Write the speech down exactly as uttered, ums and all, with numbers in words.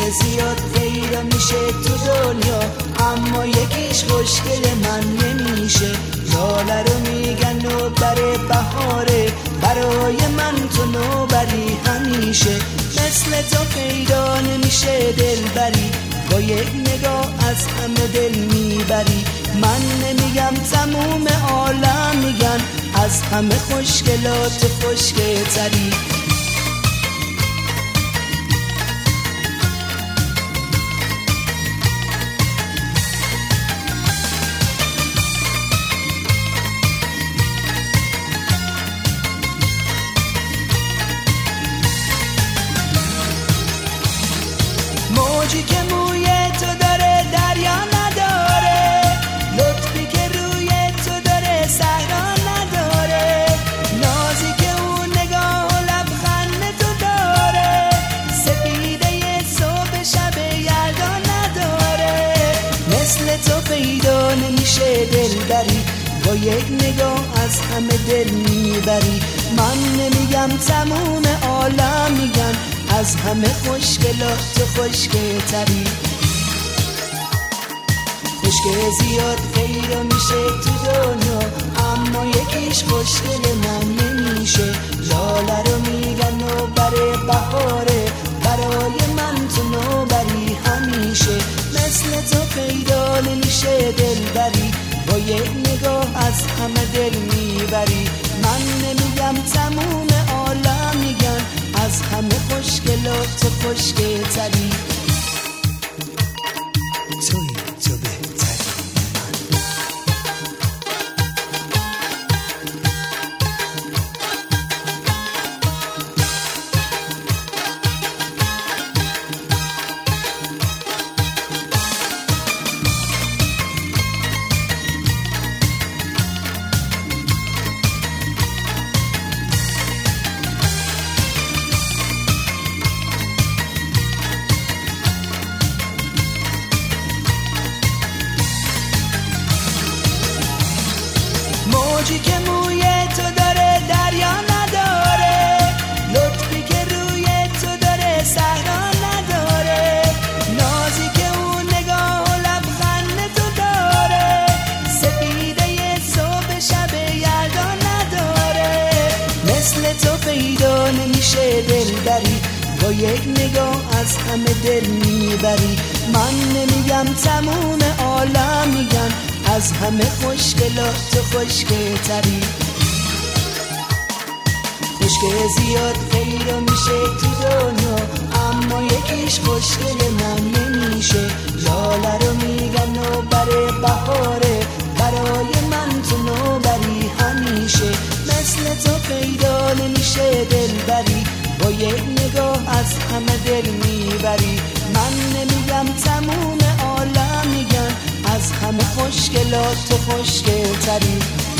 زیاد پیدا میشه تو دنیا، اما یکیش خوشگل من نمیشه. لاله رو میگن نوبر بهاره، برای من تو نوبری همیشه. مثل تو پیدا نمیشه دلبری، با یک نگاه از همه دل میبری. من نمیگم تموم عالم میگن، از همه خوشگلات خوشگل تری. موجی که موی تو داره دریا نداره، لطفی که روی تو داره صحرا نداره، نازی که اون نگاه و لبخند تو داره، سپیده صبح شب یلدا نداره. مثل تو پیدا نمیشه دلبری، با یک نگاه از همه دل میبری. من نمیگم تموم عالم میگن، از همه خوشگلات خوشگل تری. خوشگل زیاد پیدا میشه تو دنیا، اما یکیش خوشگل من نمیشه. لاله رو میگن نوبر بهاره، برای من تو نوبری همیشه. مثل تو پیدا نمیشه دلبری، با یک نگاه از همه دل میبری. من نمیگم تموم عالم میگن، از همه خوشگلات خوشگل تری. توی تو بهتری. موجی که موی تو داره دریا نداره، لطفی که روی تو داره صحرا نداره، نازی که اون نگاه و لبخند تو داره، سپیده صبح شب یلدا نداره. مثل تو پیدا نمیشه دلبری، با یک نگاه از همه دل میبری. من نمیگم تموم عالم میگن، از همه خوشگلات خوشگل تری. خوشگل زیاد پیدا میشه تو دنیا، اما یکیش خوشگل من نمیشه. لاله رو میگن نوبر بهاره، برای من تو نوبری همیشه. مثل تو پیدا نمیشه دلبری، با یک نگاه از همه دل میبری. من نمیگم تموم عالم میگن، از همه خوشگلات خوشگل تری.